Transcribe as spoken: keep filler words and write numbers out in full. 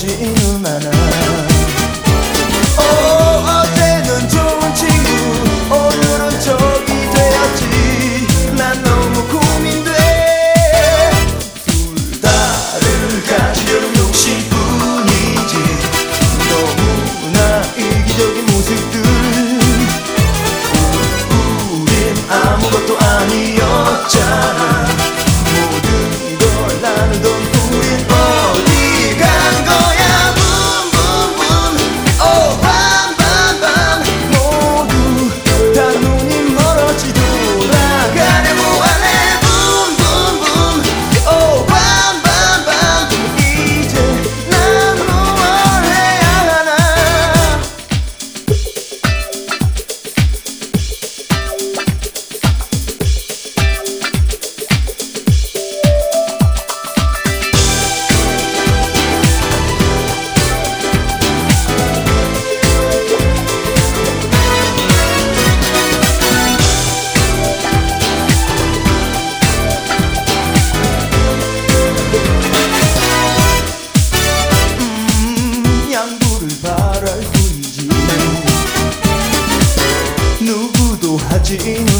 하지는 않아. 오, 어제는 좋은 친구 오늘은 적이 되었지. 난 너무 고민돼. 둘 다를 가지려는 욕심뿐이지. 너무나 이기적인 모습들. 우린 아무것도 아니었잖아. 모든 걸 나누던 우린 어디 간 거야. 붐붐붐 오 밤밤밤 모두 다 눈이 멀어지 돌아가려고 하네. 붐붐붐 오 밤밤밤 이제 난 뭘 해야 하나. 양보를 바랄 뿐이지 누구도 하지